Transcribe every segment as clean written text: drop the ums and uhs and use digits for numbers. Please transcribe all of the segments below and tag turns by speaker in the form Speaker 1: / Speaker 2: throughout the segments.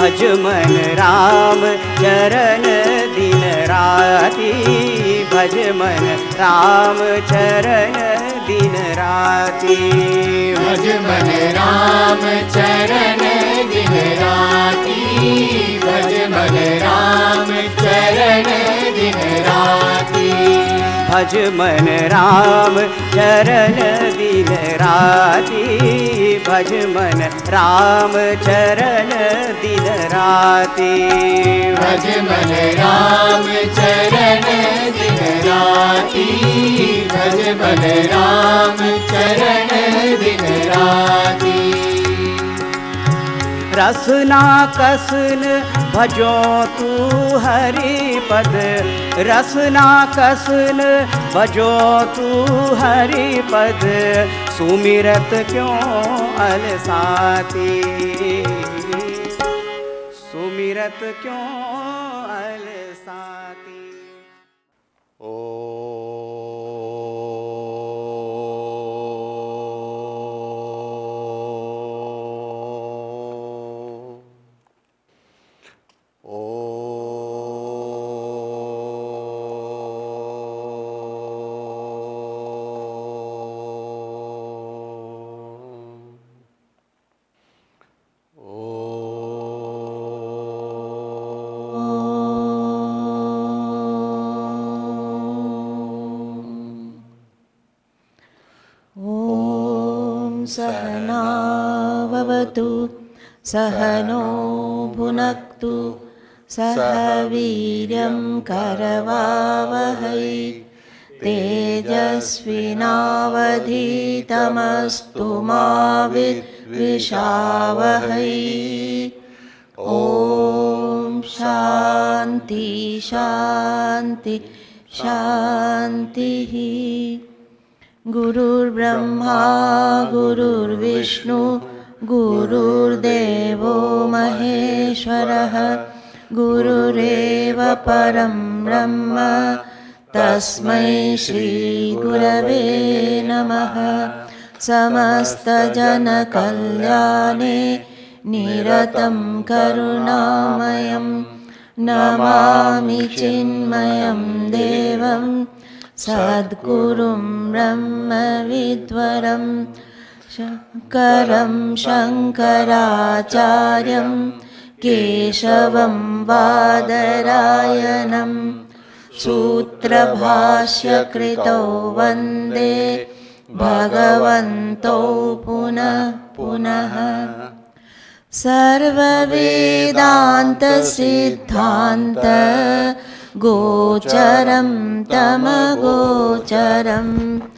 Speaker 1: भज मन राम चरण दिन राति, भज मन राम चरण दिन राति,
Speaker 2: भज मन राम चरण दिन राति, भज मन राम चरण दिन राति,
Speaker 1: भज मन राम चरण दिन राति, भज मन राम चरण दिन राति,
Speaker 2: भज मन राम चरण दिन राति, भज मन राम चरण दिन राति।
Speaker 1: रसना कसन भजो तू हरि पद, रसना कसन भजो तू हरि पद, सुमिरत क्यों अलसाती, सुमिरत क्यों अलसाती।
Speaker 3: सहनाववतु सहनो भुनक्तु सह वीर्यं करवावहै तेजस्विनावधीतमस्तु मा विद्विषावहै। ॐ शान्ति शान्ति शान्तिः। गुरुर्ब्रह्मा गुरुर्विष्णु गुरुर्देवो महेश्वरः, गुरुरेव परं ब्रह्म तस्मै श्री गुरवे नमः। समस्तजनकल्याणे निरतं करुणामयं नमामि चिन्मयं देवं सद्गुरुं ब्रह्मविद्वरं शङ्करं शङ्कराचार्यं केशवं बादरायणं सूत्रभाष्यकृतौ वन्दे भगवन्तौ पुनः पुनः। सर्ववेदान्तसिद्धान्त गोचरं तमगोचरं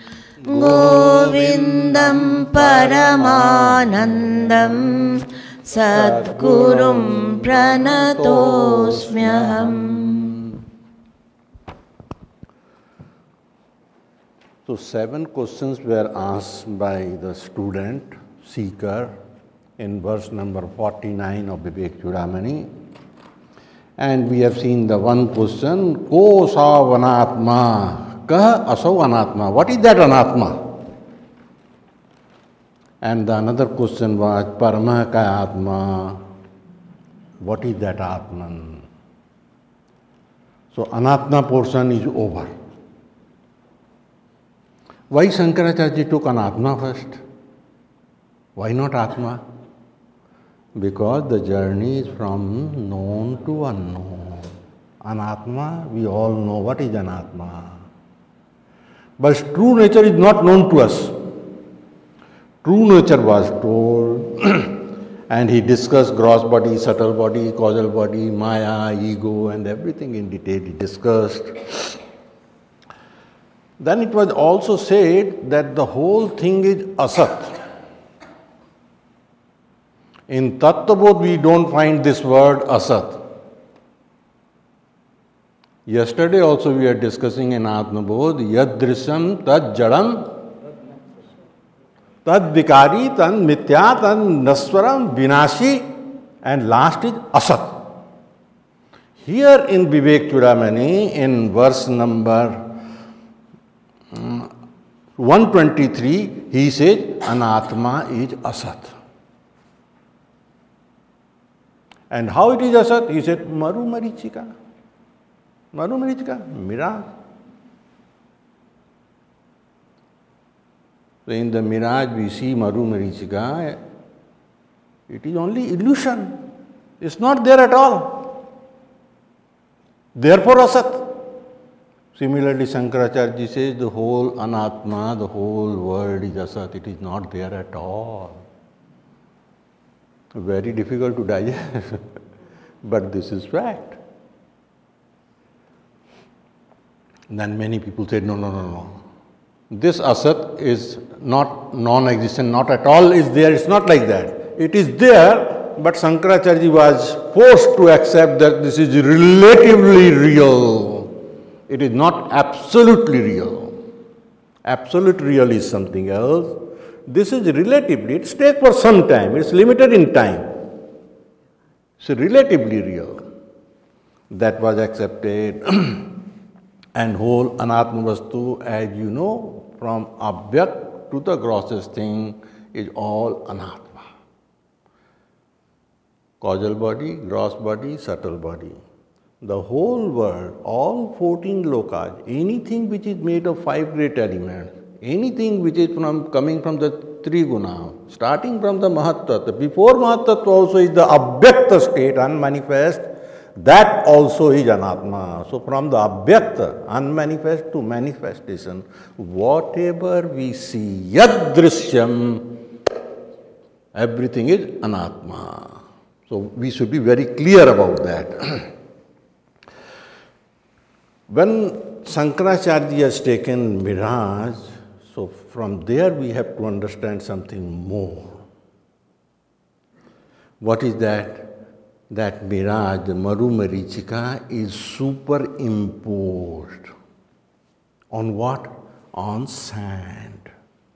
Speaker 3: गोविन्दं परमानन्दं सद्गुरुं प्रणतोऽस्म्यहम्।
Speaker 4: So 7 questions were asked by the student seeker in verse number 49 of Vivek Chudamani. And we have seen the one question, Ko sa vanatma, kah asau anatma. What is that anatma? And the another question was, Parama ka atma. What is that atman? So anatma portion is over. Why Shankaracharya took anatma first? Why not atma? Because the journey is from known to unknown. Anatma, we all know what is anatma. But true nature is not known to us. True nature was told and he discussed gross body, subtle body, causal body, maya, ego and everything in detail he discussed. Then it was also said that the whole thing is asat. In Tattvabodh we don't find this word asat. Yesterday also we are discussing in Atmabodh, yadrisam tad jadam, tad vikari, tad mithya, tad naswaram, vinashi, and last is asat. Here in Vivek Chudamani, in verse number 123, he says, anatma is asat. And how it is asat? He said, Maru Marichika. Maru Marichika, mirage. So in the mirage we see Maru Marichika, it is only illusion. It's not there at all. Therefore asat. Similarly, Shankaracharya says the whole anatma, the whole world is asat. It is not there at all. Very difficult to digest, but this is fact. Then many people said, no. This asat is not non-existent, not at all is there. It's not like that. It is there, but Shankaracharya was forced to accept that this is relatively real. It is not absolutely real. Absolute real is something else. This is relatively, it stays for some time, it's limited in time. It's relatively real. That was accepted. And whole anatma vastu, as you know, from abhyakt to the grossest thing, is all anatma. Causal body, gross body, subtle body. The whole world, all 14 lokas, anything which is made of 5 great elements, anything which is coming from the Triguna, starting from the Mahattattva, before Mahattattva also is the Abhyakta state, unmanifest, that also is Anatma. So from the Abhyakta, unmanifest to manifestation, whatever we see, Yad Drishyam, everything is Anatma. So we should be very clear about that. When Shankaracharya has taken mirage, so from there we have to understand something more. What is that? That mirage, the Maru Marichika, is superimposed. On what? On sand.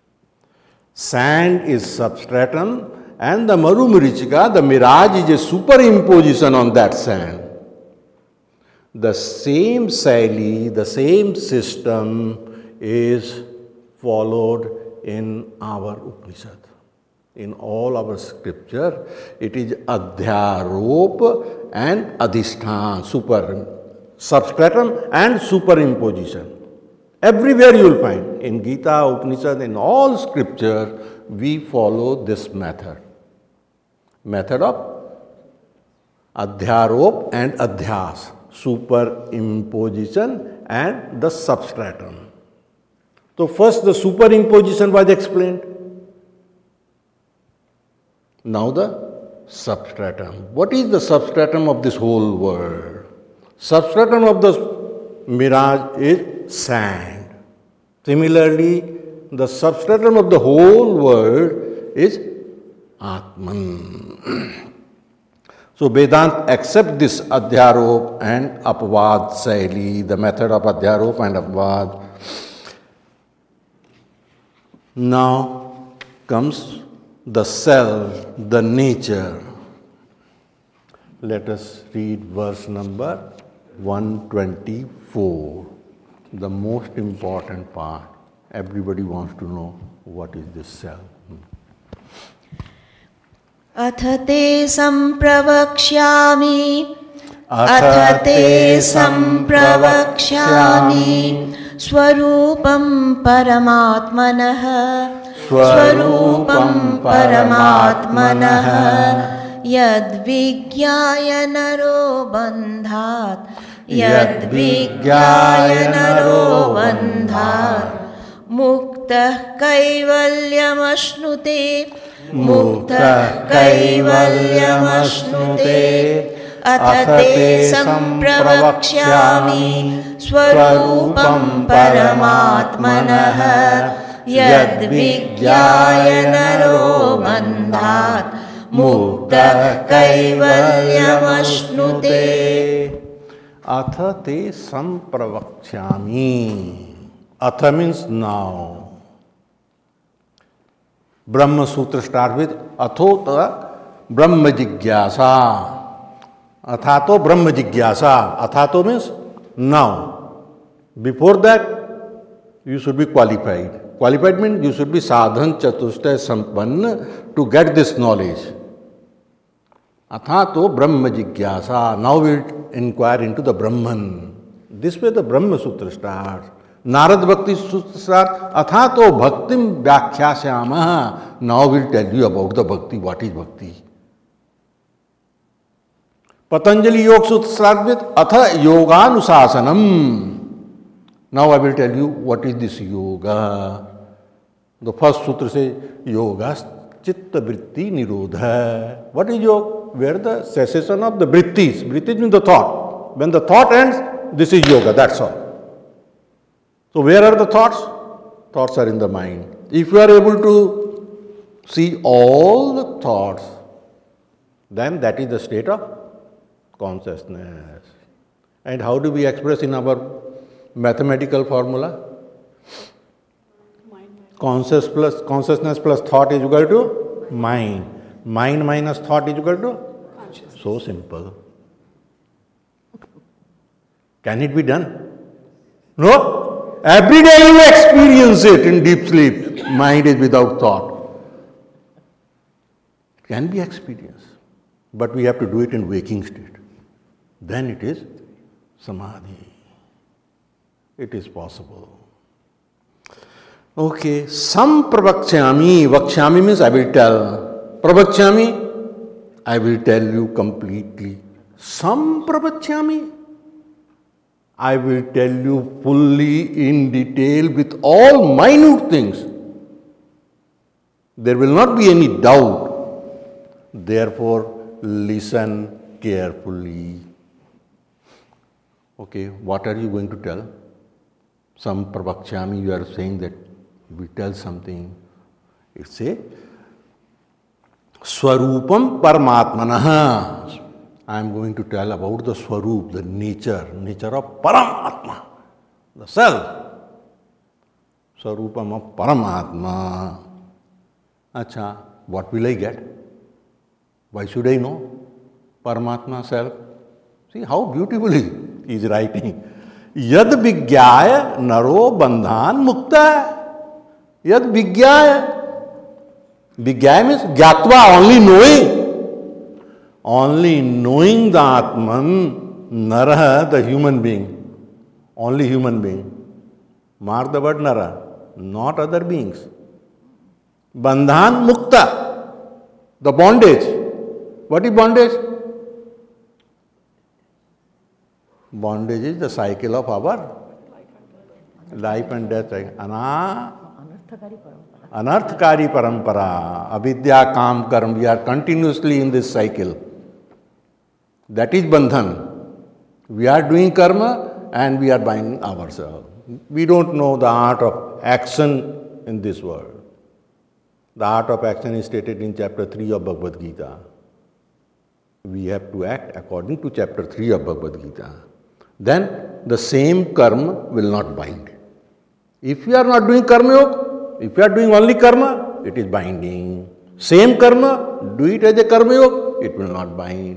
Speaker 4: Sand is substratum and the Maru Marichika, the mirage, is a superimposition on that sand. The same Shaili, the same system is followed in our Upanishad. In all our scripture, it is Adhyarop and Adhishthan, substratum and superimposition. Everywhere you will find, in Gita, Upanishad, in all scripture, we follow this method. Method of Adhyarop and Adhyas, superimposition and the substratum. So first the superimposition was explained. Now the substratum. What is the substratum of this whole world? Substratum of the mirage is sand. Similarly, the substratum of the whole world is Atman. So Vedanta accepts this Adhyarop and Apavad Shaili, the method of Adhyarop and Apavad. Now comes the self, the nature. Let us read verse number 124, the most important part. Everybody wants to know what is this self.
Speaker 3: अथ ते संप्रवक्ष्यामि स्वरूपं परमात्मनः यद्विज्ञाय नरो बन्धात् मुक्तः कैवल्यमश्नुते अथ ते संप्रवक्ष्यामि स्वरूपं परमात्मनः यद्विज्ञाय नरो बन्धात् मुक्तः कैवल्यमश्नुते.
Speaker 4: अथ ते संप्रवक्ष्यामि. Atha means now. Brahma Sutra starts with Athota Brahma Jigyasa. Athato Brahma Jigyasa. Athato means now. Before that, you should be qualified. Qualified means you should be sadhan chatushtaya sampanna to get this knowledge. Athato Brahma Jigyasa. Now we'll inquire into the Brahman. This way the Brahma Sutra starts. Narad Bhakti Sutra starts. Athato Bhaktim Vyakhyasamaha. Now we'll tell you about the Bhakti. What is Bhakti? Patanjali Yoga Sutra starts with Atha Yoganusasanam. Now I will tell you what is this yoga. The first sutra says Yogas Chitta Vritti Nirodha. What is yoga? Where the cessation of the vrittis. Vrittis means the thought. When the thought ends, this is yoga, that's all. So where are the thoughts? Thoughts are in the mind. If you are able to see all the thoughts, then that is the state of consciousness. And how do we express in our mathematical formula? Consciousness plus thought is equal to mind. Mind minus thought is equal to consciousness. So simple. Can it be done? No. Every day you experience it in deep sleep. Mind is without thought. It can be experienced. But we have to do it in waking state. Then it is samadhi. It is possible. Okay, some pravakshami. Vakshami means I will tell. Pravakshami, I will tell you completely. Some pravakshami, I will tell you fully in detail with all minute things. There will not be any doubt. Therefore, listen carefully. Okay, what are you going to tell? Some pravakshami, you are saying that we tell something. It's a Swarupam Paramatmanaha. I am going to tell about the Swarup, the nature of Paramatma, the self. Swarupam of Paramatma. Acha, what will I get? Why should I know Paramatma self? See how beautifully he is writing. Yad Vigyaya Naro Bandhan Mukta. Yad Vigyaya. Vigyaya means Gyatva, only knowing. Only knowing the Atman, Nara, the human being. Only human being. Mark the word Nara, not other beings. Bandhan Mukta, the bondage. What is bondage? Bondage is the cycle of our life and death. Anarthakari parampara, avidya, kam, karma. We are continuously in this cycle. That is bandhan. We are doing karma and we are binding ourselves. We don't know the art of action in this world. The art of action is stated in chapter 3 of Bhagavad Gita. We have to act according to chapter 3 of Bhagavad Gita. Then the same karma will not bind. If you are not doing karma yoga, if you are doing only karma, it is binding. Same karma, do it as a karma yoga, it will not bind.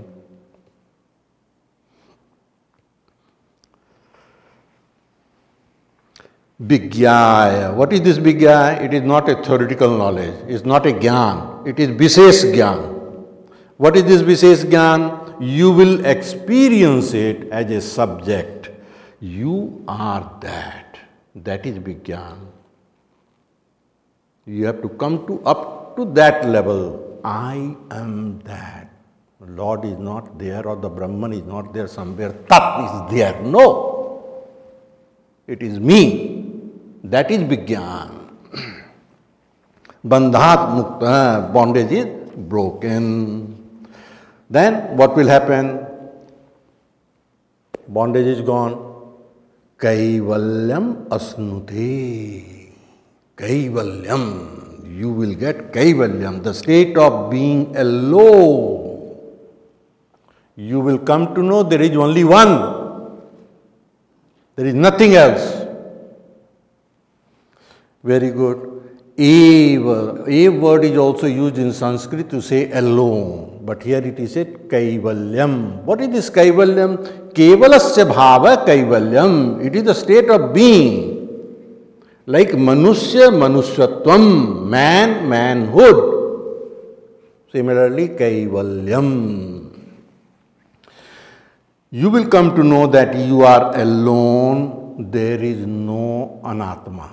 Speaker 4: Vigyaya. What is this Vigyaya? It is not a theoretical knowledge. It is not a Gyan. It is Visesh Gyan. What is this Visesh Gyan? You will experience it as a subject. You are that. That is Vigyan. You have to come up to that level. I am that. Lord is not there or the Brahman is not there somewhere. Tat is there. No. It is me. That is Vigyan. Bandhat mukta, bondage is broken. Then what will happen? Bondage is gone. Kaivalyam asnute. Kaivalyam. You will get Kaivalyam, the state of being alone. You will come to know there is only one. There is nothing else. Very good. Eva. A word is also used in Sanskrit to say alone. But here it is said Kaivalyam. What is this Kaivalyam? Kevalasya bhava Kaivalyam. It is the state of being. Like Manusya, Manusyatvam. Man, manhood. Similarly, Kaivalyam. you will come to know that you are alone, there is no anatma.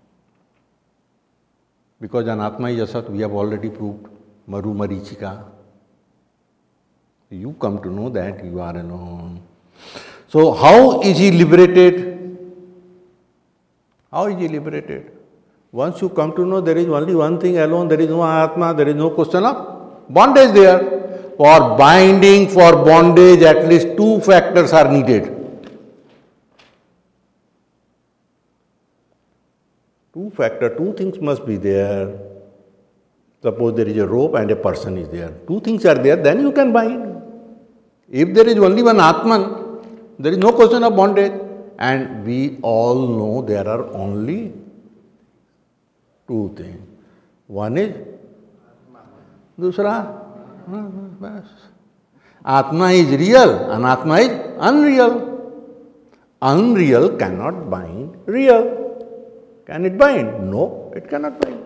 Speaker 4: Because anatma is asat, we have already proved, Maru Marichika. You come to know that you are alone. So how is he liberated? How is he liberated? Once you come to know there is only one thing alone, there is no Atma, there is no question of bondage there. For binding, for bondage, at least two factors are needed. Two things must be there. Suppose there is a rope and a person is there. Two things are there, then you can bind. If there is only one Atman, there is no question of bondage. And we all know there are only two things. One is Dusra. Atma is real, Anatma is unreal. Unreal cannot bind real. Can it bind? No, it cannot bind.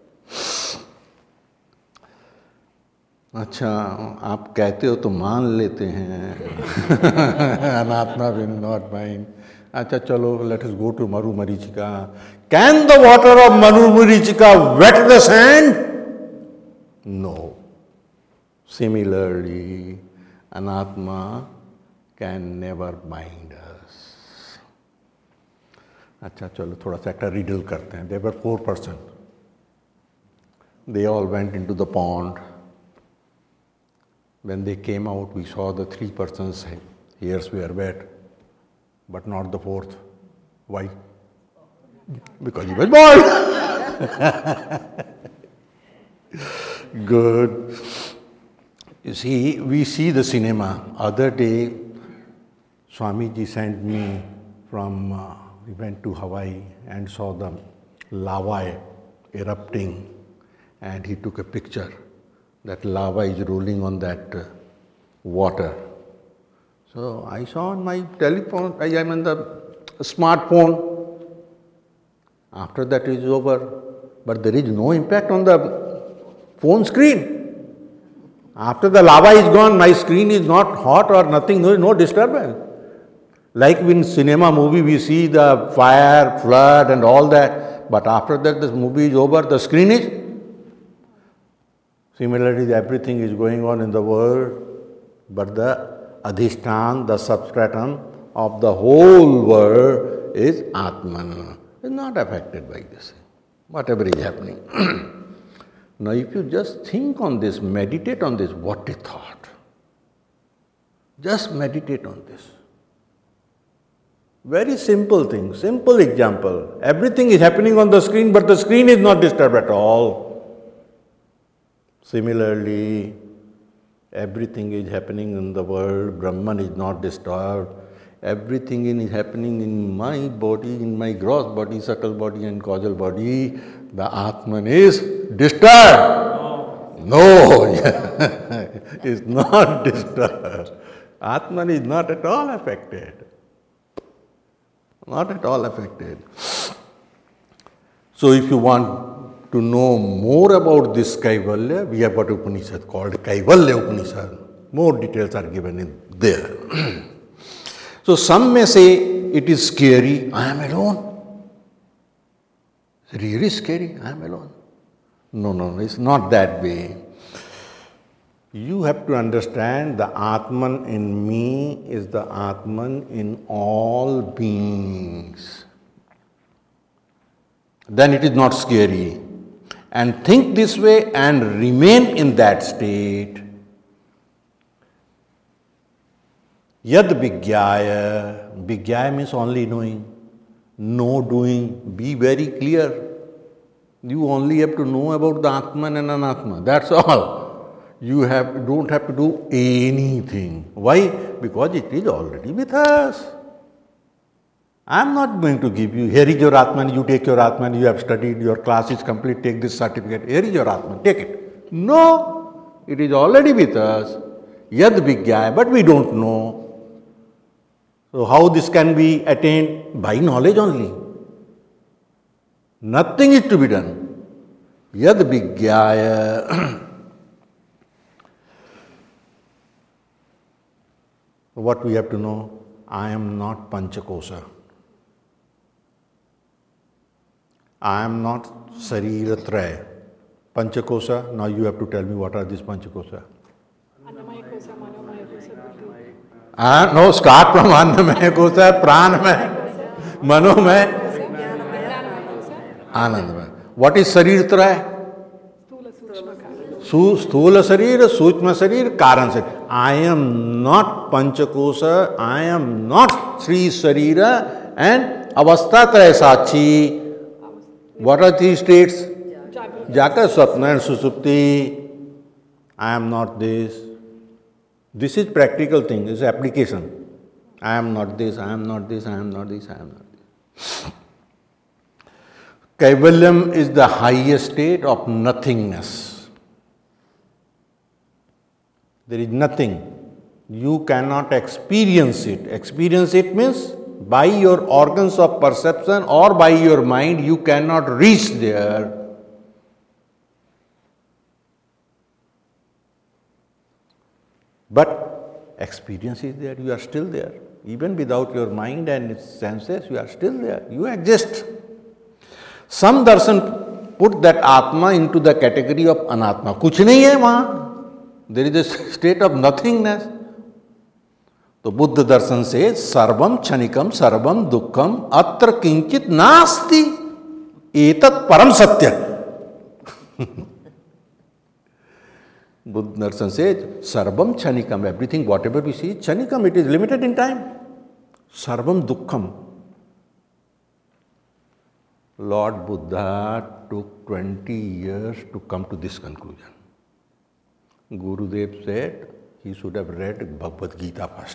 Speaker 4: अच्छा, आप कहते हो तो मान लेते हैं अनात्मा will not bind. अच्छा चलो, let us go to Maru Marichika. Can the water of Maru Marichika wet the sand? No. Similarly, Anatma can never bind us. अच्छा चलो थोड़ा सा एक riddle करते हैं. There were 4 persons. They all went into the pond. When they came out, we saw the 3 persons' hairs were wet, but not the 4th. Why? Because he was bald. Good. You see, we see the cinema. Other day, Swamiji sent me from, we went to Hawaii and saw the lava erupting, and he took a picture. That lava is rolling on that water. So I saw on my telephone, I am on the smartphone. After that it is over, but there is no impact on the phone screen. After the lava is gone, my screen is not hot or nothing, there is no disturbance. Like in cinema movie, we see the fire, flood and all that, but after that this movie is over, the screen is. Similarly, everything is going on in the world, but the adhishtan, the substratum of the whole world is Atman. It's not affected by this, whatever is happening. Now, if you just think on this, meditate on this, what a thought. Just meditate on this. Very simple thing, simple example. Everything is happening on the screen, but the screen is not disturbed at all. Similarly, everything is happening in the world, Brahman is not disturbed. Everything is happening in my body, in my gross body, subtle body and causal body. The Atman is disturbed. No, it's not disturbed. Atman is not at all affected. Not at all affected. So if you want to know more about this Kaivalya, we have got Upanishad called Kaivalya Upanishad. More details are given in there. So some may say it is scary, I am alone. It's really scary, I am alone. No, it's not that way. You have to understand the Atman in me is the Atman in all beings. Then it is not scary. And think this way and remain in that state. Yad Vigyaya. Vigyaya means only knowing. No doing. Be very clear. You only have to know about the Atman and Anatma. That's all. You don't have to do anything. Why? Because it is already with us. I am not going to give you, here is your Atman, you take your Atman, you have studied, your class is complete, take this certificate, here is your Atman, take it. No, it is already with us. Yad Vigyaya, but we don't know. So how this can be attained? By knowledge only. Nothing is to be done. Yad Vigyaya. what we have to know? I am not Panchakosa. I am not Sarira Traya. Panchakosa, now you have to tell me what are these Panchakosa. No, start from Annamaya Kosa, Pranamaya, Manomaya, Anandamaya. What is Sarir Traya? Sthula Sarira, Suchma Sarira, Karan Sarira. I am not Panchakosa, I am not Sri Sarira and Avastha Traya Sachi. What are these states? Jaka, Swapna and Susupti. I am not this. This is practical thing, this is application. I am not this, I am not this, I am not this, I am not this. Kaivalyam is the highest state of nothingness. There is nothing. You cannot experience it. Experience it means by your organs of perception or by your mind, you cannot reach there. But experience is there, you are still there. Even without your mind and its senses, you are still there. You exist. Some darshan put that Atma into the category of Anatma. Kuch nahi hai wahan. There is a state of nothingness. So Buddha darshan says, Sarvam Chanikam Sarvam Dukkham Atra Kinchit Nasti Etat Param Satya. Buddha darshan says, Sarvam Chanikam, everything, whatever we see, Chanikam, it is limited in time. Sarvam Dukkham. Lord Buddha took 20 years to come to this conclusion. Gurudev said he should have read Bhagavad Gita first.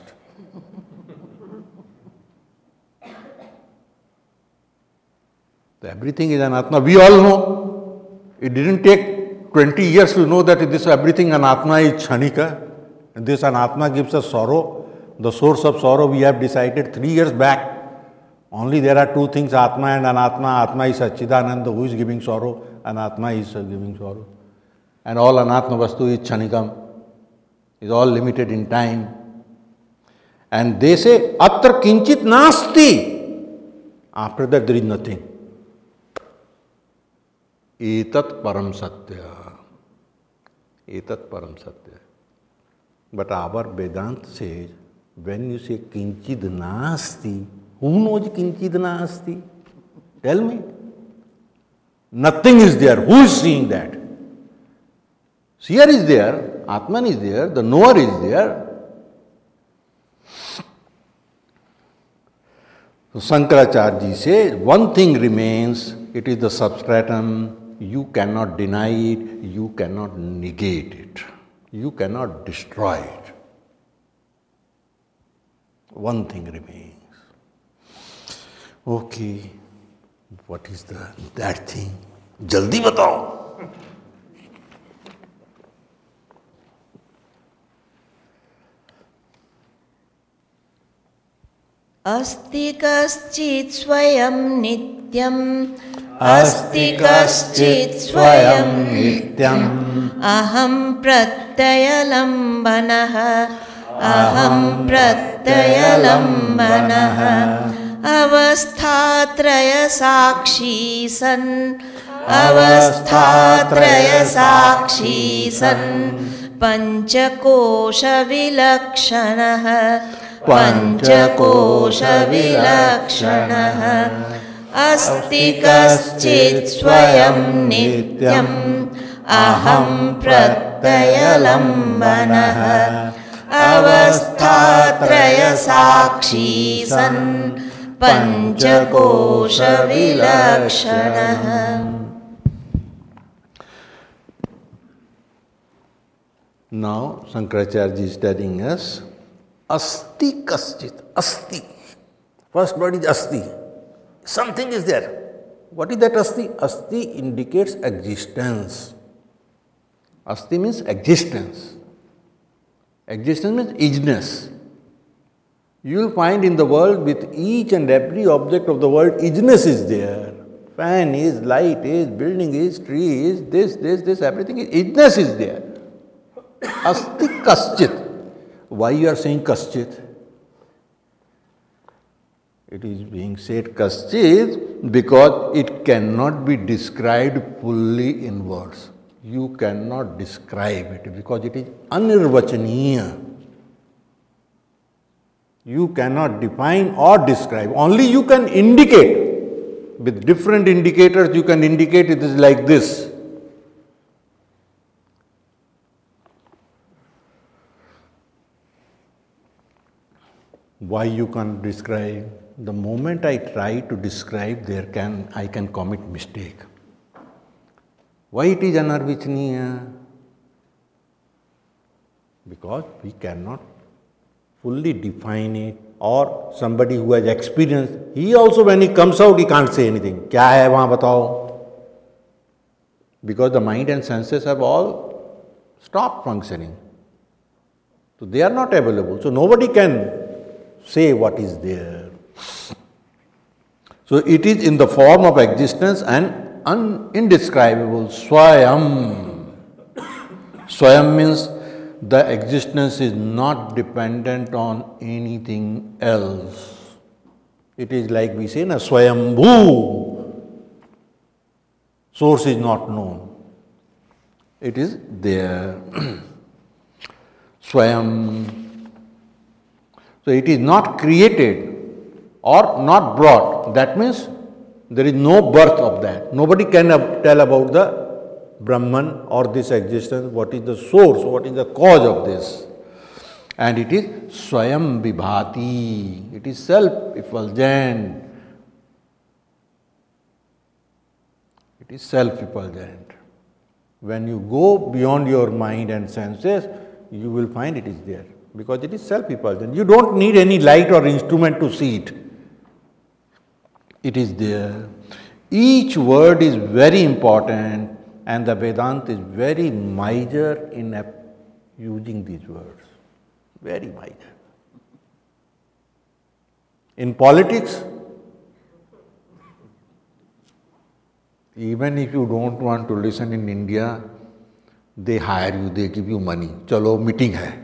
Speaker 4: So everything is Anatma. We all know. It didn't take 20 years to know that this everything Anatma is Chanika. And this Anatma gives us sorrow. The source of sorrow we have decided 3 years back. Only there are two things, Atma and Anatma. Atma is Satchidananda, who is giving sorrow. Anatma is giving sorrow. And all Anatma Vastu is Chanikam. Is all limited in time. And they say, Atra Kinchit Nasti. After that there is nothing. Etat Param Satya. Etat Param Satya. But our Vedanta says, when you say Kinchid Nasti, who knows Kinchid Nasti? Tell me. Nothing is there. Who is seeing that? Seer is there, Atman is there, the knower is there. So Shankaracharya says, one thing remains, it is the substratum, you cannot deny it, you cannot negate it, you cannot destroy it. One thing remains. Okay, what is that thing? Jaldi batao.
Speaker 3: अस्ति कश्चित् स्वयं नित्यम् अस्ति कश्चित् स्वयं नित्यम् अहं प्रत्ययलम्बनः अहं प्रत्ययलम्बनः अवस्थात्रयसाक्षी सन् अवस्थात्रयसाक्षी सन् पञ्चकोशविलक्षणः पञ्चकोशविलक्षणः अस्ति कश्चित् स्वयं नित्यम् अहं प्रत्ययलम्बनः अवस्थात्रयसाक्षी सन् पञ्चकोशविलक्षणः.
Speaker 4: Now Shankaracharya is telling us, Asti kaschit, asti. First word is asti. Something is there. What is that asti? Asti indicates existence. Asti means existence. Existence means isness. You will find in the world with each and every object of the world, isness is there. Fan is, light is, building is, tree is, this, everything is, isness is there. Asti kaschit. Why you are saying kaschit? It is being said kaschit because it cannot be described fully in words. You cannot describe it because it is anirvachaniya. You cannot define or describe. Only you can indicate. With different indicators, you can indicate it is like this. Why you can't describe? The moment I try to describe, I can commit mistake. Why it is anarvachaniya? Because we cannot fully define it. Or somebody who has experience, he also when he comes out, he can't say anything. Kya hai wahan batao? Because the mind and senses have all stopped functioning. So they are not available. So nobody can say what is there. So it is in the form of existence and indescribable. Swayam. Swayam means the existence is not dependent on anything else. It is like we say, na Swayambhu. Source is not known. It is there. Swayam. So it is not created or not brought. That means there is no birth of that. Nobody can tell about the Brahman or this existence, what is the source, what is the cause of this. And it is Swayam Vibhati. It is self-effulgent. It is self-effulgent. When you go beyond your mind and senses, you will find it is there. Because it is self-effulgent. You don't need any light or instrument to see it. It is there. Each word is very important. And the Vedanta is very major in using these words. Very major. In politics, even if you don't want to listen in India, they hire you, they give you money. Chalo, meeting hai.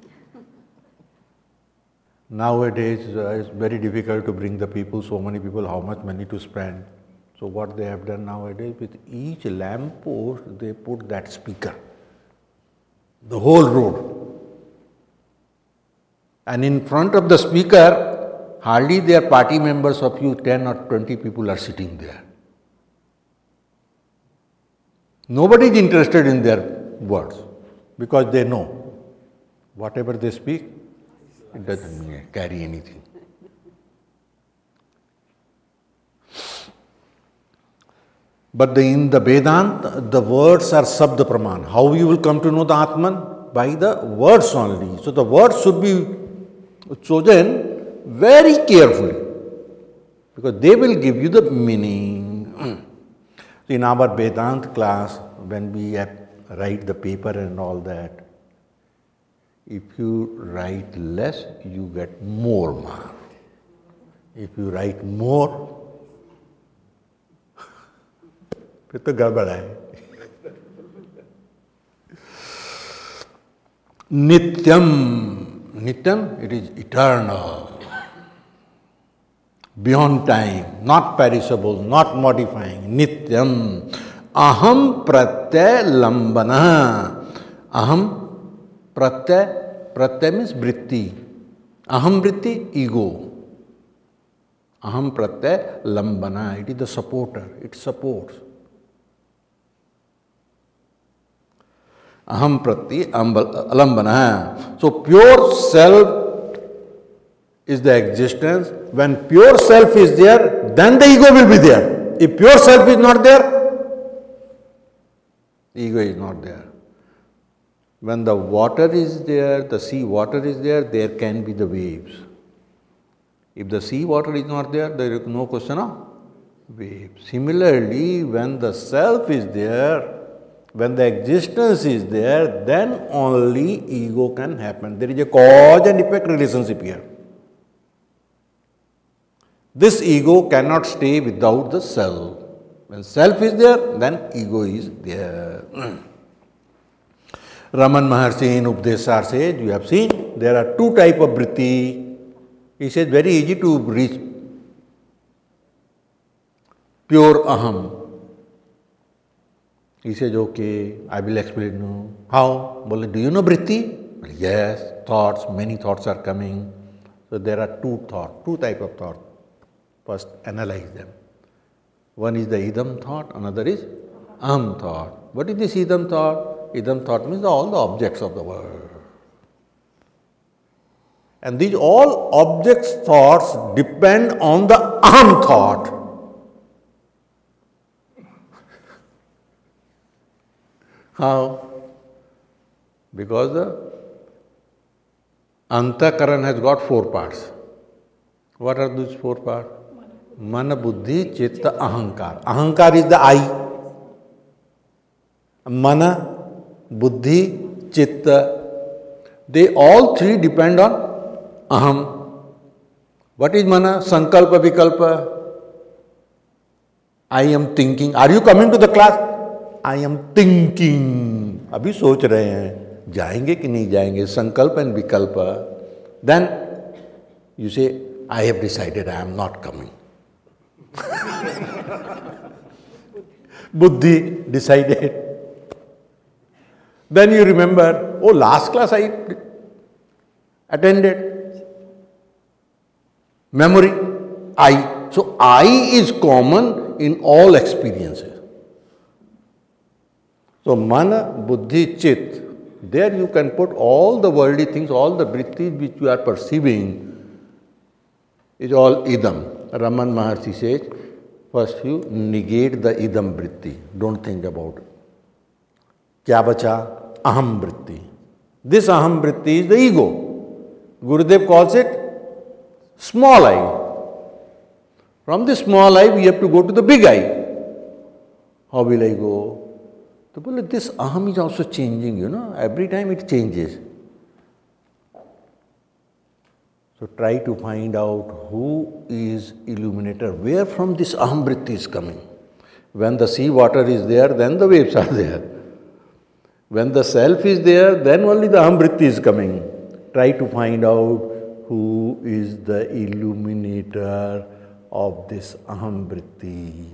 Speaker 4: Nowadays, it's very difficult to bring the people, so many people, how much money to spend. So what they have done nowadays, with each lamp post, they put that speaker. The whole road. And in front of the speaker, hardly their party members of you, 10 or 20 people are sitting there. Nobody is interested in their words because they know whatever they speak, it doesn't carry anything. But in the Vedanta, the words are Sabda Praman. How you will come to know the Atman? By the words only. So the words should be chosen very carefully because they will give you the meaning. In our Vedanta class, when we write the paper and all that, if you write less, you get more marks. If you write more, फिर तो गड़बड़ है. Nityam. Nityam, it is eternal, beyond time, not perishable, not modifying. Nityam. Aham pratyay lambana. Aham pratyay. Pratyay means vritti. Aham vritti, ego. Aham pratyay lambana. It is the supporter. It supports. Aham prati alambana. So pure self is the existence. When pure self is there, then the ego will be there. If pure self is not there, ego is not there. When the water is there, the sea water is there, there can be the waves. If the sea water is not there, there is no question of waves. Similarly, when the self is there, when the existence is there, then only ego can happen. There is a cause and effect relationship here. This ego cannot stay without the self. When self is there, then ego is there. Raman Maharshi in Updeshar says, you have seen, there are two types of vritti. He says, very easy to reach pure aham. He says, okay, I will explain you. How? Well, do you know vritti? Well, yes, thoughts, many thoughts are coming. So there are two types of thought. First, analyze them. One is the idam thought, another is aham thought. What is this idam thought? Idam thought means all the objects of the world. And these all objects thoughts depend on the aham thought. How? Because the antakaran has got 4 parts. What are these 4 parts? Mana, buddhi, chitta, ahankar. Ahankar is the I. Mana, buddhi, chitta. They all 3 depend on aham. What is mana? Sankalpa, vikalpa. I am thinking. Are you coming to the class? I am thinking. अभी सोच रहे हैं जाएंगे कि नहीं जाएंगे. Sankalpa and vikalpa. Then you say, I have decided I am not coming. Buddhi decided. Then you remember, oh, last class I attended. Memory, I. So I is common in all experiences. So mana, buddhi, chit. There you can put all the worldly things, all the vrittis which you are perceiving is all idam. Raman Maharshi says, first you negate the idam vritti. Don't think about it. Kya bacha? Aham vritti. This aham vritti is the ego. Gurudev calls it small I. From the small I, we have to go to the big I. How will I go? So, this aham is also changing, every time it changes. So, try to find out who is illuminator, where from this aham vritti is coming. When the sea water is there, then the waves are there. When the self is there, then only the aham vritti is coming. Try to find out who is the illuminator of this aham vritti.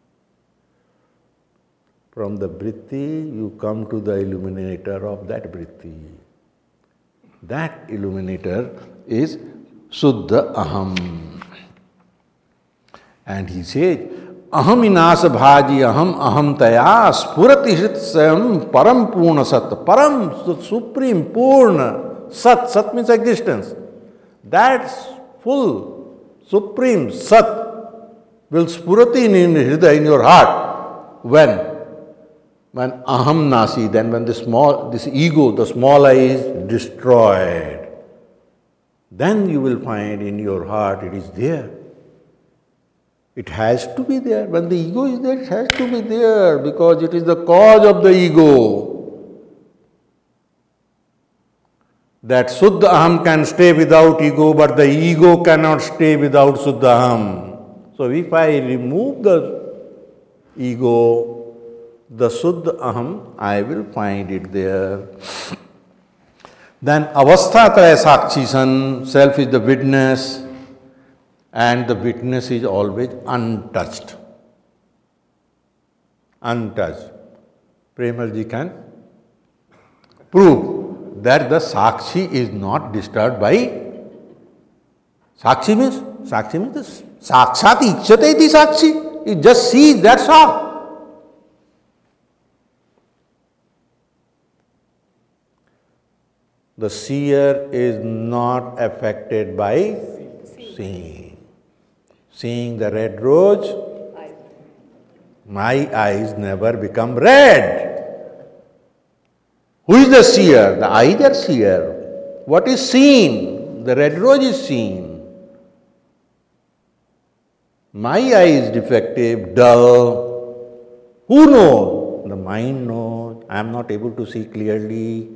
Speaker 4: From the vritti, you come to the illuminator of that vritti. That illuminator is Suddha Aham. And he says, Aham inasa bhaji aham taya spurati hrit sayam param purna sat. Param, the supreme, purna, sat. Sat means existence. That full, supreme sat will spurati in hridaya, in your heart. When aham nasi, then when this ego, the small I is destroyed, then you will find in your heart it is there. It has to be there. When the ego is there, it has to be there because it is the cause of the ego. That Suddha Aham can stay without ego, but the ego cannot stay without Suddha Aham. So if I remove the ego, the Suddha Aham, I will find it there. Then Avasthatraya Sakshi San, self is the witness, and the witness is always untouched. Untouched. Premalji can prove that the Sakshi is not disturbed by. Sakshi means this. Sakshat Ikshate iti Sakshi. It just sees, that's all. The seer is not affected by seeing. Seeing the red rose, my eyes never become red. Who is the seer? The eyes are seer. What is seen? The red rose is seen. My eye is defective, dull. Who knows? The mind knows. I am not able to see clearly.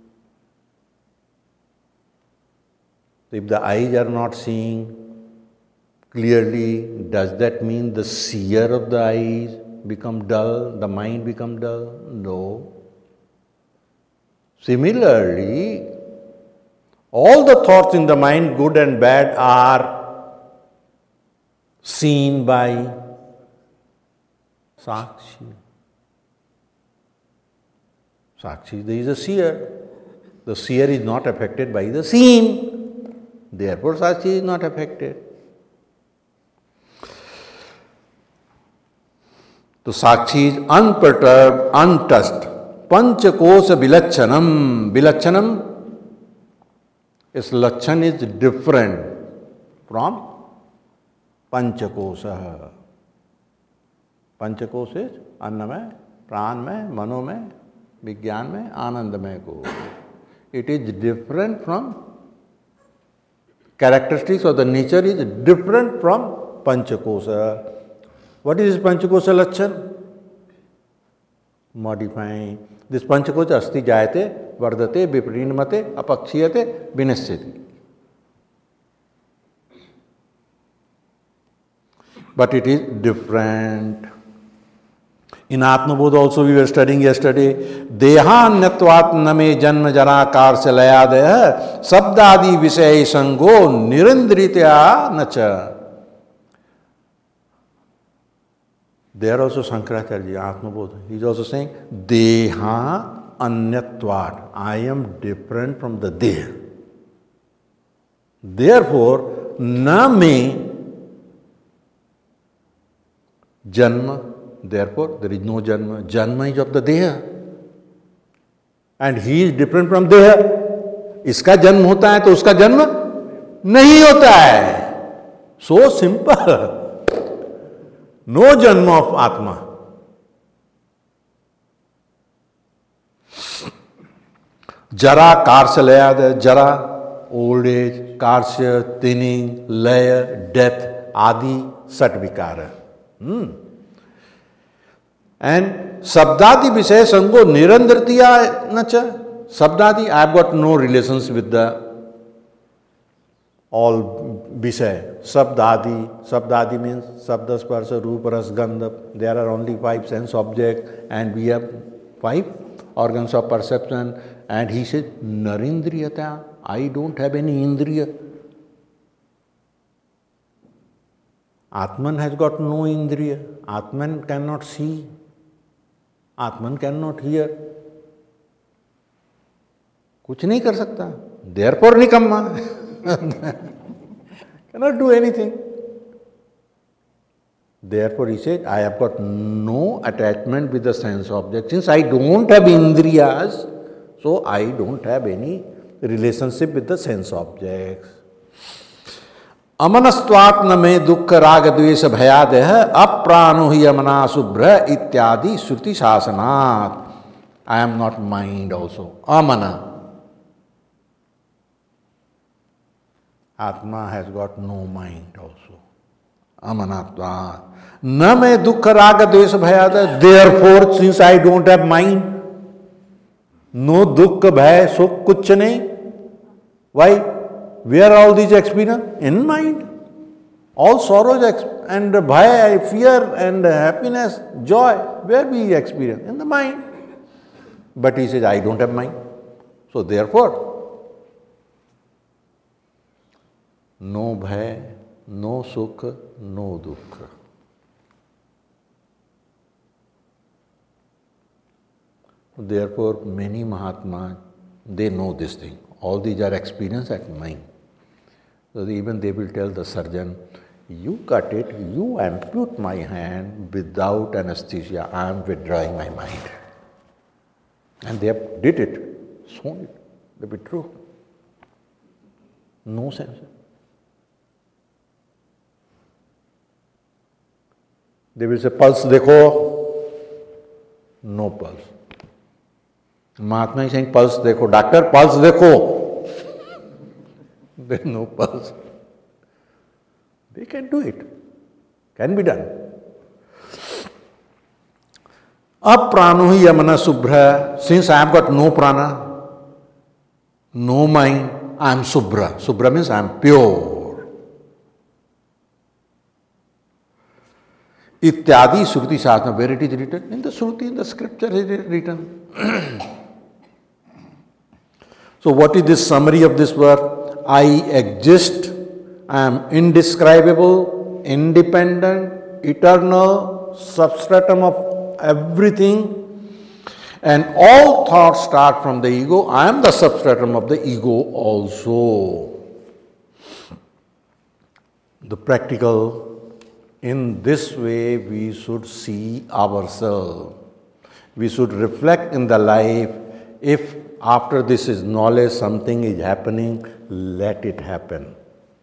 Speaker 4: If the eyes are not seeing clearly, does that mean the seer of the eyes become dull, the mind become dull? No. Similarly, all the thoughts in the mind, good and bad, are seen by Sakshi. Sakshi, there is a seer. The seer is not affected by the seen. Therefore, Sakshi is not affected. So, Sakshi is unperturbed, untouched. Panchakosa vilachanam. Vilachanam, its lachan is different from Panchakosa. Panchakosa is Annamay, Pranmay, Manomay, Vigyanmay, Anandamay ko. It is different from characteristics or the nature is different from Panchakosa. What is Panchakosa lachan? Modifying. This Panchakosa asti jayate, vardate, viprinamate, apakshiyate, vinashyati. But it is different. In Atmabodh also we were studying yesterday, Dehanyatvat name janma jara karsa layadaya sabdadi visay sango nirindritya nacha. There also Shankaracharya, Atmabodh, he is also saying, Deha anyatvat. I am different from the Deha. Therefore, na me janma. Therefore, there is no janma. Janma is of the Deha. And he is different from Deha. Iska janma hota hai, to uska janma nahi hota hai. So simple. No janma of Atma. Jara, karsya, laya, jara, old age, karsya, thinning, laya, death, adi, satvikara. And sabdadi visaya sango nirandritiya nacha. Sabdadi, I have got no relations with the all visaya. Sabdadi means sabda, sparsa, rupa, ras, gandha. There are only 5 sense objects and we have 5 organs of perception. And he says, narindriyata, I don't have any indriya. Atman has got no indriya. Atman cannot see. Atman cannot hear. कुछ नहीं कर सकता. Therefore निकम्मा. Cannot do anything. Therefore he said, I have got no attachment with the sense object. Since I don't have indriyas, so I don't have any relationship with the sense objects. अमनस्त्वात् न मे दुख राग द्वेष भयादय अप्राणो हि अमना शुभ्र इत्यादि श्रुति शासनात्. I am not mind also. Amana. Atma has got no mind also. Amanatva. Na me dukkha raga dvesha bhayada. Therefore, since I don't have mind, no dukkha bhaya sukh kuch nahi. Why? Where are all these experience? In mind. All sorrows and bhaya, fear and happiness, joy, where we experience? In the mind. But he says, I don't have mind. So therefore, no bhaya, no sukha, no dukkha. Therefore, many Mahatmas, they know this thing. All these are experience at mind. So even they will tell the surgeon, you cut it, you ampute my hand without anesthesia, I am withdrawing my mind. And they have did it, shown it, they be true. No sense. They will say, pulse dekho, no pulse. Mahatma is saying, pulse dekho, doctor, pulse dekho. There is no pulse. They can do it. Can be done. Aprano hi yamana subhra. Since I have got no prana, no mind, I am subhra. Subhra means I am pure. Ityadi Shruti Shasana, where it is written? In the Shruti, in the scripture it is written. So what is this summary of this verse? I exist, I am indescribable, independent, eternal, substratum of everything. And all thoughts start from the ego. I am the substratum of the ego also. The practical, in this way we should see ourselves. We should reflect in the life. If after this is knowledge, something is happening, let it happen.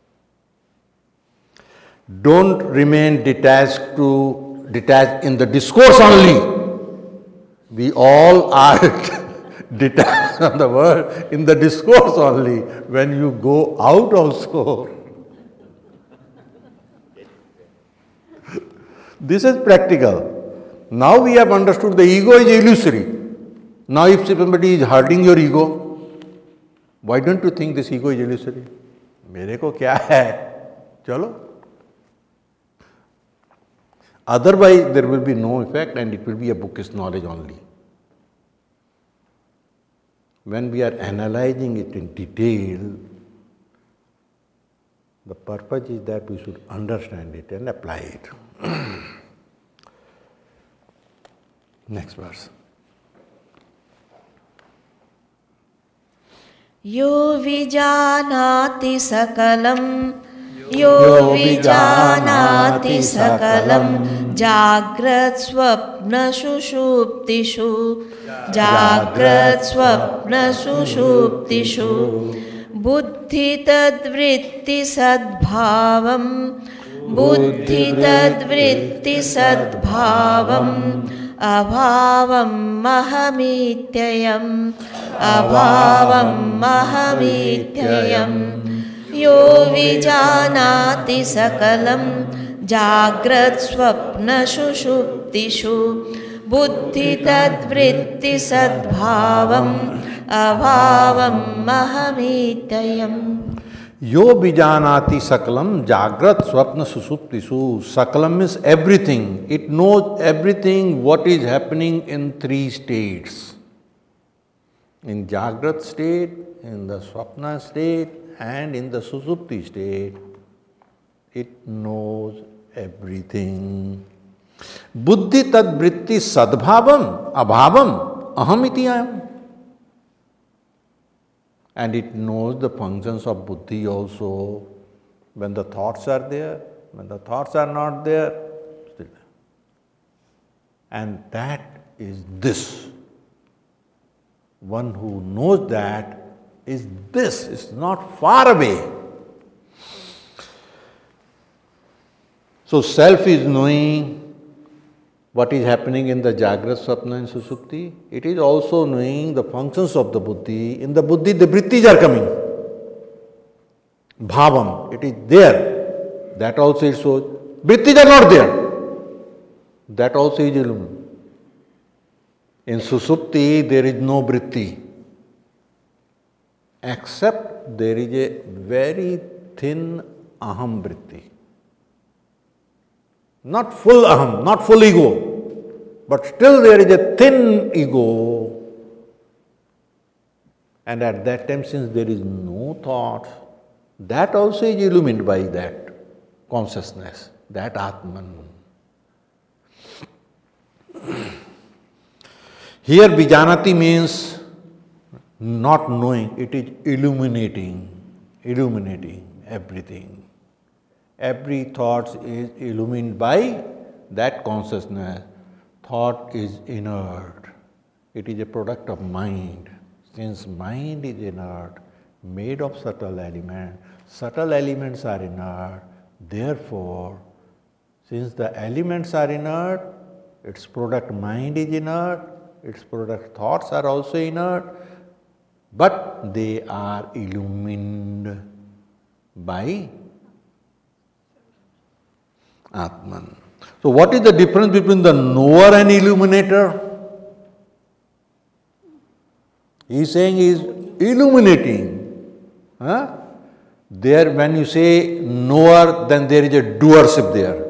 Speaker 4: Don't remain detached in the discourse only. We all are detached from the world in the discourse only. When you go out also. This is practical. Now we have understood the ego is illusory. Now if somebody is hurting your ego, why don't you think this ego is illusory? मेरे को क्या है? चलो. Otherwise there will be no effect and it will be a bookish knowledge only. When we are analyzing it in detail, the purpose is that we should understand it and apply it. Next verse.
Speaker 3: यो विजानाति सकलं यो विजानाति सकलं जाग्रत् स्वप्न सुषुप्तिषु जाग्रत् स्वप्न सुषुप्तिषु बुद्धि तद्वृत्ति सद्भावं बुद्धि तद्वृत्ति सद्भावम् अभावम् अहमित्ययम् अभावम् अहमित्ययम् यो विजानाति सकलं जाग्रत् स्वप्न सुषुप्तिषु बुद्धि तद्वृत्ति सद्भावम् अभावम् अहमित्ययम्
Speaker 4: Yo bijanati sakalam jagrat swapna susuptisu. Sakalam means everything. It knows everything what is happening in three states. In jagrat state, in the swapna state and in the susupti state. It knows everything. Buddhi tad vritti sadbhavam abhavam ahamiti ayam. And it knows the functions of buddhi also. When the thoughts are there, when the thoughts are not there, still. And that is this. One who knows that is this, is not far away. So self is knowing what is happening in the Jagrat, Swapna and Susupti. It is also knowing the functions of the buddhi. In the buddhi, the vrittis are coming. Bhavam, it is there. That also it shows. Vrittis are not there. That also is illumined. In Susupti, there is no vritti. Except there is a very thin aham vritti. Not full aham, not full ego, but still there is a thin ego. And at that time, since there is no thought, that also is illumined by that consciousness, that Atman. Here Vijanati means not knowing, it is illuminating everything. Every thought is illumined by that consciousness. Thought is inert. It is a product of mind. Since mind is inert, made of subtle elements are inert. Therefore, since the elements are inert, its product mind is inert, its product thoughts are also inert, but they are illumined by Atman. So what is the difference between the knower and illuminator? He is saying he is illuminating. There when you say knower, then there is a doership there.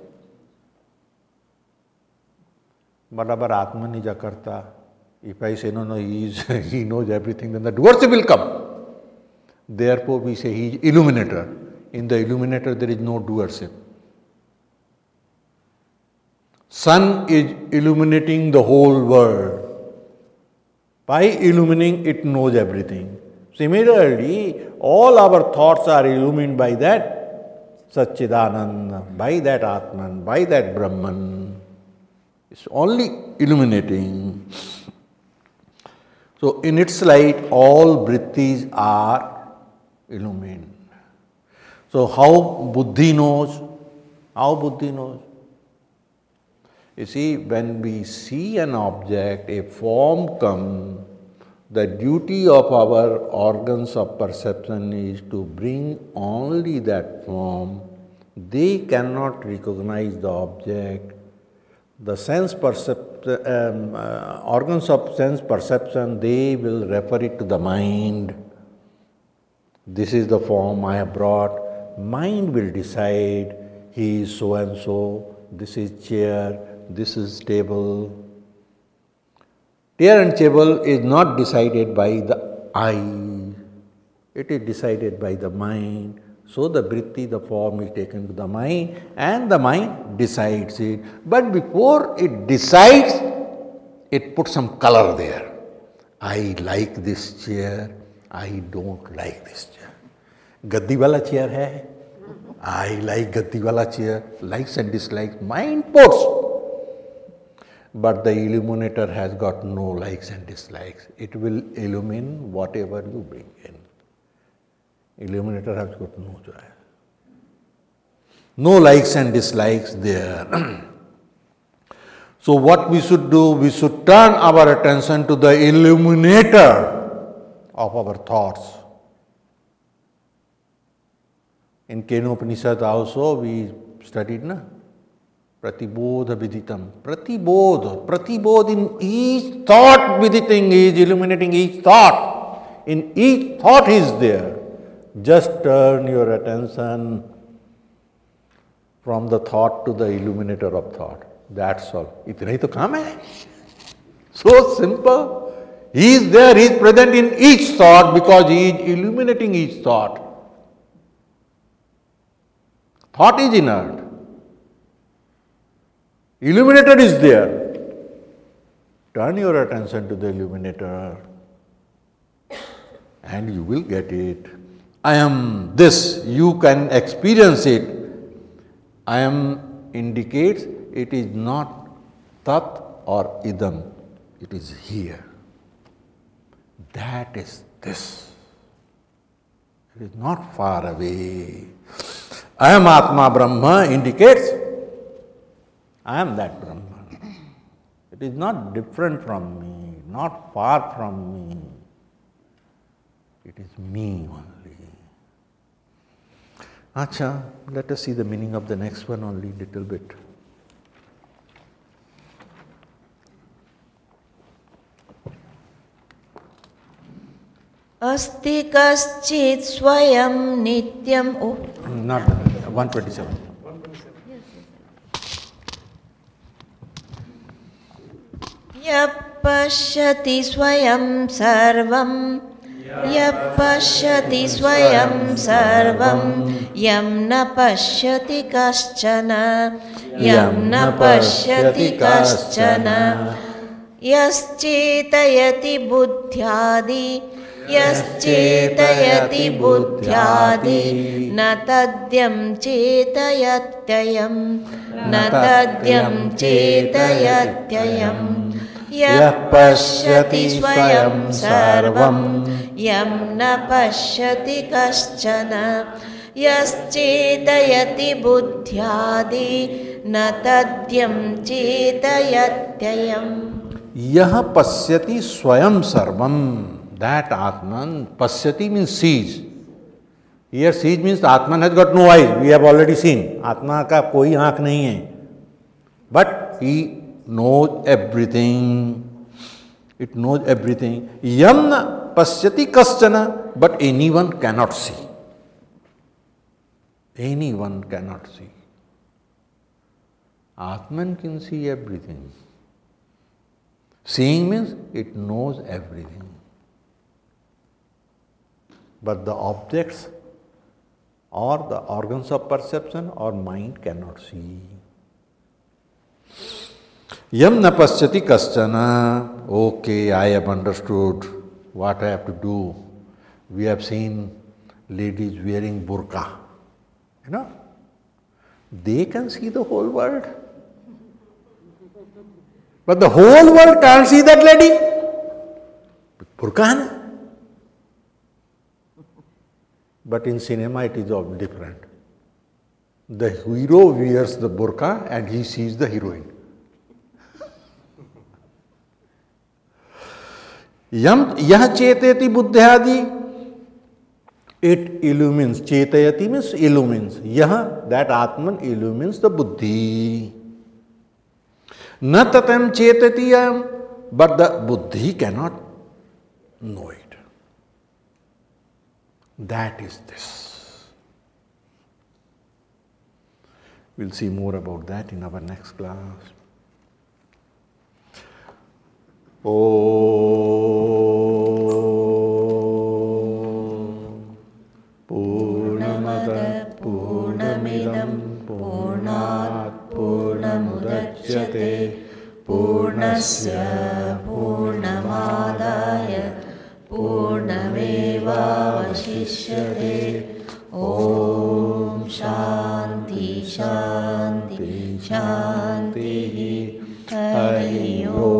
Speaker 4: Barabar Atman is a karta. If I say no, he knows everything, then the doership will come. Therefore we say he is illuminator. In the illuminator there is no doership. Sun is illuminating the whole world. By illuminating, it knows everything. Similarly, all our thoughts are illumined by that Satchidananda, by that Atman, by that Brahman. It's only illuminating. So, in its light, all vrittis are illumined. So, how Buddhi knows? How Buddhi knows? You see, when we see an object, a form comes, the duty of our organs of perception is to bring only that form. They cannot recognize the object. The organs of sense perception, they will refer it to the mind. This is the form I have brought. Mind will decide, he is so and so, this is chair, this is table. Chair and table is not decided by the eye. It is decided by the mind. So the vritti, the form is taken to the mind and the mind decides it. But before it decides, it puts some color there. I like this chair, I don't like this chair. Gaddi wala chair hai, I like gaddi wala chair, likes and dislikes, mind puts. But the illuminator has got no likes and dislikes. It will illumine whatever you bring in. Illuminator has got no joy. No likes and dislikes there. So what we should do, we should turn our attention to the illuminator of our thoughts. In Kenopanishad also we studied, na? Pratibodha viditam. Pratibodh in each thought viditing is illuminating each thought. In each thought is there. Just turn your attention from the thought to the illuminator of thought. That's all. Itna hi to kaam hai. So simple. He is there, he is present in each thought because he is illuminating each thought. Thought is inert. Illuminator is there. Turn your attention to the illuminator and you will get it. I am this, you can experience it. I am indicates it is not tat or idam, it is here. That is this. It is not far away. I am Atma Brahma indicates I am that Brahman. It is not different from me, not far from me. It is me only. Acha, let us see the meaning of the next one only little bit.
Speaker 3: Asti kaschit swayam nityam.
Speaker 4: Not 127.
Speaker 3: Yapashyati swayam sarvam. Yapashyati swayam sarvam. Yam na pashyati kaschana. Yam na pashyati kaschana. Yaschetayati buddhyadi. Yaschetayati buddhyadi. Na tadyam chetayatyayam. Na tadyam chetayatyayam. Yah pashyati swayam sarvam. Yam na pashyati kaschana. Yaschetayati buddhyadi. Na tadyam chetayatyayam.
Speaker 4: Yah pasyati swayam sarvam. That Atman, pasyati means sees. Here sees means Atman has got no eyes. We have already seen. Atma ka koi aankh nahi hai. But he knows everything. It knows everything. Yam pasyati kaschana, but anyone cannot see. Anyone cannot see. Atman can see everything. Seeing means it knows everything. But the objects or the organs of perception or mind cannot see. Yam na pasyati kaschana. Okay, I have understood what I have to do. We have seen ladies wearing burqa. You know, they can see the whole world. But the whole world can't see that lady. Burqa hai na? But in cinema it is all different. The hero wears the burqa and he sees the heroine. Yam yah cheteti buddhyadi. It illumines. Chetayati means illumines. Yah, that Atman illumines the buddhi. Na tatam chetatiyam. But the buddhi cannot know it. That is this. We'll see more about that in our next class.
Speaker 3: Purnamada Purnamidam Purnat Purnamudachyate Purnasya Purnamadaya Purnamevavashishyate. Om Shanti Shanti Shanti. Hari Om.